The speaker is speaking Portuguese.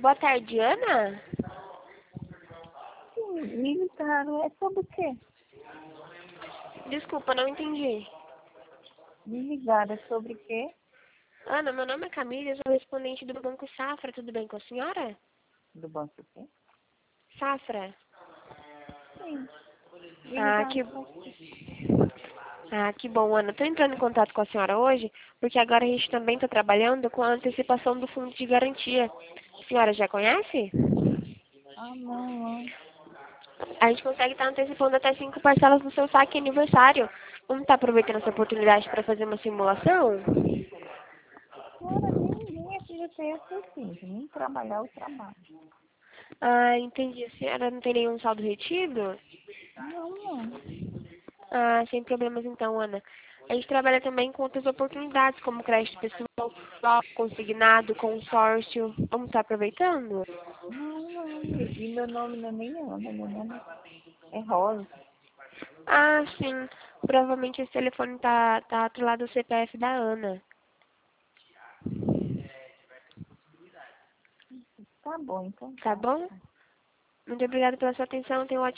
Boa tarde, Ana? Sim, me ligaram. É sobre o quê? Desculpa, não entendi. Me ligaram. É sobre o quê? Ana, meu nome é Camila, eu sou respondente do Banco Safra, tudo bem com a senhora? Do banco o quê? Safra? Sim. Me Ah, ligaram que, pra quê? que bom, Ana. Estou entrando em contato com a senhora hoje, porque agora a gente também está trabalhando com a antecipação do fundo de garantia. A senhora já conhece? Ah, não. A gente consegue estar antecipando até 5 parcelas no seu saque aniversário. Vamos estar aproveitando essa oportunidade para fazer uma simulação? Senhora, ninguém aqui já tem essa assim. Nem trabalhar, eu trabalho. Ah, entendi. A senhora não tem nenhum saldo retido? Não. Ah, sem problemas então, Ana. A gente trabalha também com outras oportunidades, como crédito pessoal, consignado, consórcio. Vamos estar aproveitando? Não. E meu nome não é nem Ana. Meu nome é Rosa. Ah, sim. Provavelmente esse telefone tá atrelado ao CPF da Ana. Tá bom, então Tá tá. bom? Muito obrigada pela sua atenção. Tenha um ótimo